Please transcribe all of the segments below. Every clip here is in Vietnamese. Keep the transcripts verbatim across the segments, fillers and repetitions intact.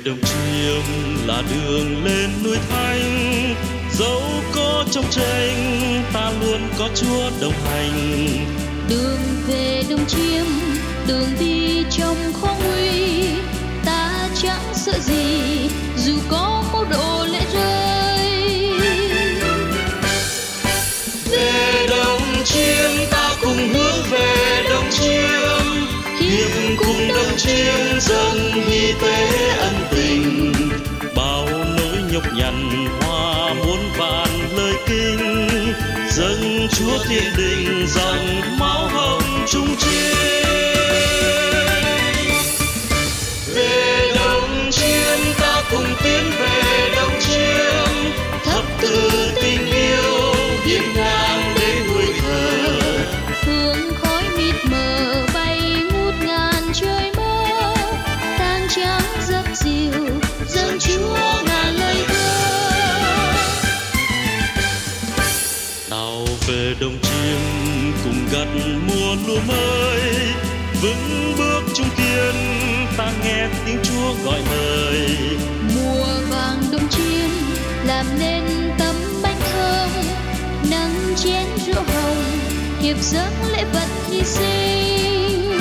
Đồng Chiêm là đường lên núi Thanh, dẫu có trong tranh ta luôn có Chúa đồng hành. Đường về Đồng Chiêm, đường đi trong khó nguy, ta chẳng sợ gì dù có máu đổ lệ rơi. Về Đồng Chiêm ta cùng hướng về Đồng Chiêm, hiệp cùng Đồng Chiêm dâng hy tế ân tình. Bao nỗi nhọc nhằn hoa muôn vàn lời kinh, dâng Chúa thiên đình dòng máu hồng trung chiến. Về Đồng Chiêm ta cùng tiến về Đồng Chiêm, thắp từ tình yêu hiên ngang đến núi thờ. Hương khói mịt mờ bay ngút ngàn trời mơ, tang trắng dập dìu dâng Chúa ngàn lời thơ. Nào về Đồng Chiêm cùng gặt mùa lúa mới, vững bước trung kiên ta nghe tiếng Chúa gọi mời. Mùa vàng Đồng Chiêm làm nên tấm bánh thơm, nâng chén rượu hồng hiệp dâng lễ vật hy sinh.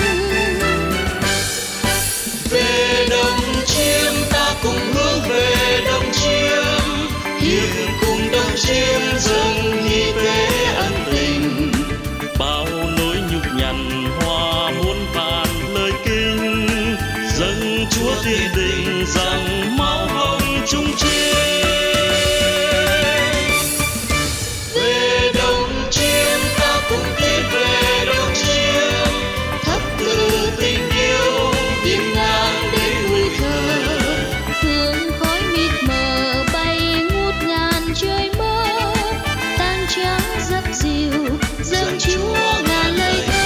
Về Đồng Chiêm ta cùng hướng về Đồng Chiêm, hiệp cùng Đồng Chiêm dâng hy tế ân tình. Bao nỗi nhục nhằn hoa muôn vàn lời kinh, dâng Chúa thiên đình rằng máu hồng trung chiến. Về Đồng Chiêm ta cùng tiến về Đồng Chiêm, thắp từ tình yêu hiên ngang đến núi thờ. Hương khói mịt mờ bay ngút ngàn trời mơ, tang trắng dập dìu dâng Chúa ngàn lời thơ.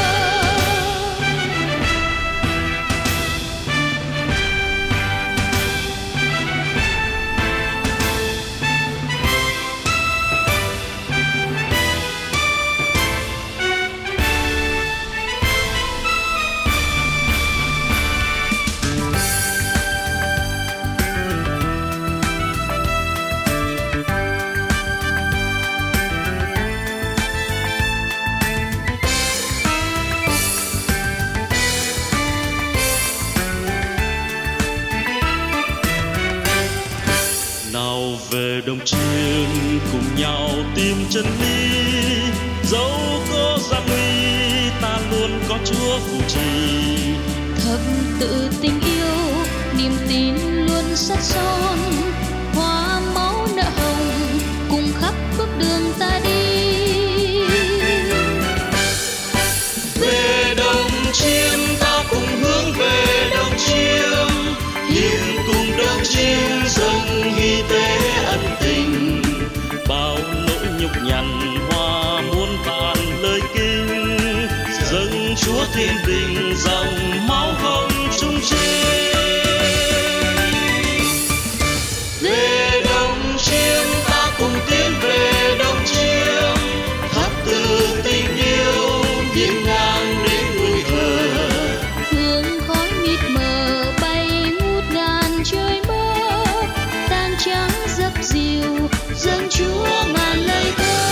Nào về Đồng Chiêm cùng nhau tìm chân lý, dẫu có gian nguy ta luôn có Chúa phù trì. Thập tự tình yêu niềm tin luôn sắt son, hoa máu nợ hồng cùng khắp bước đường ta đi. Về Đồng Chiêm ta cùng hướng về Đồng Chiêm, hiệp cùng Đồng Chiêm dâng hy tế ân tình. Bao nỗi nhục nhằn hoa muôn vàn lời kinh, dâng Chúa thiên đình dòng máu hồng trung chiến. Về Đồng Chiêm ta cùng tiến về Đồng Chiêm, thắp từ tình yêu hiên ngang đến núi thờ. Hương khói mịt mờ bay ngút ngàn trời mơ, tang trắng dập dìu dâng Chúa ngàn lời thơ.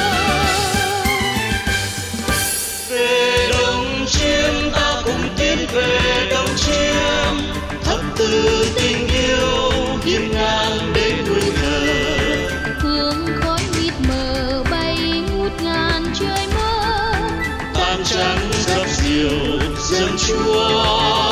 Về Đồng Chiêm ta cùng tiến về Đồng Chiêm, thắp từ tình yêu hiên ngang đến núi thờ. Hương khói mịt mờ bay ngút ngàn trời mơ, Tang trắng dập dìu dâng Chúa